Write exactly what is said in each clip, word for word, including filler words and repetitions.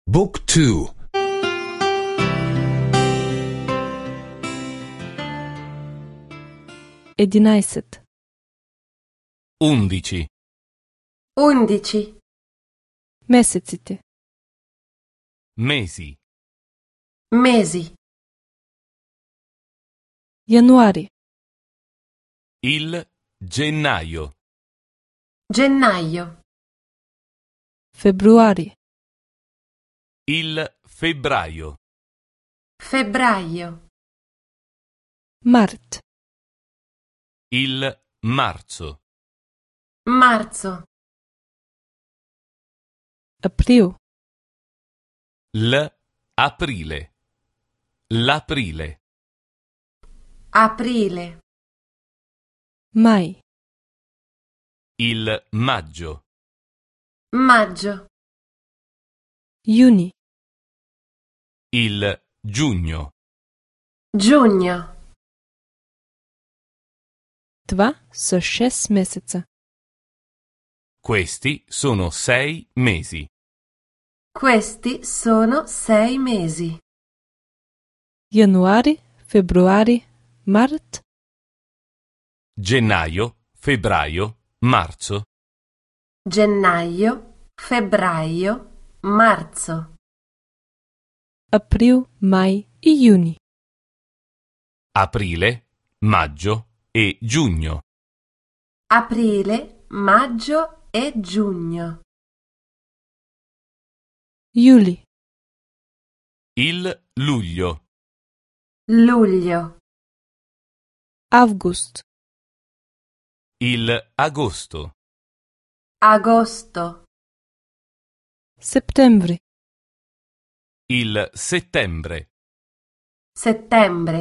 Book two. единайсет, Undici. Undici. месеците, Mesi. Mesi. януари, Il gennaio. Gennaio. февруари, Il febbraio. Febbraio. март, Il marzo. Marzo. април, L'aprile. L'aprile. Aprile. май, Il maggio. Maggio. юни, Il giugno. Giugno. това са шест месеца. Questi sono sei mesi. Questi sono sei mesi. януари, февруари, март, Gennaio, febbraio, marzo. Gennaio, febbraio, marzo. април, май и юни. Aprile, maggio e giugno. Aprile, maggio e giugno. Юли, Il luglio. Luglio. август, Il agosto. Agosto. септември, Il settembre. Settembre.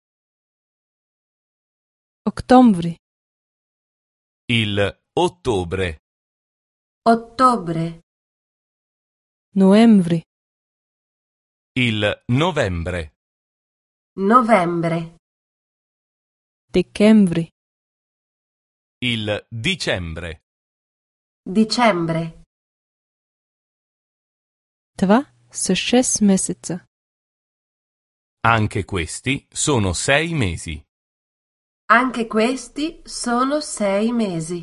октомври, Il ottobre. Ottobre. ноември, Il novembre. Novembre. декември, Il dicembre. Dicembre. това са шест месеца. Anche questi sono sei mesi. Anche questi sono sei mesi.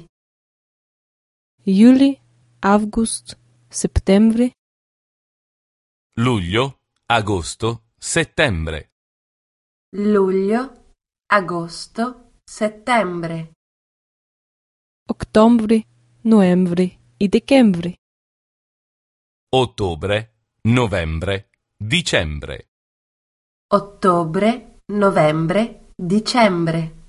Юли, август, септември, Luglio, agosto, settembre. Luglio, agosto, settembre. октомври, ноември и декември. Ottobre, novembre, dicembre. Ottobre, novembre, dicembre.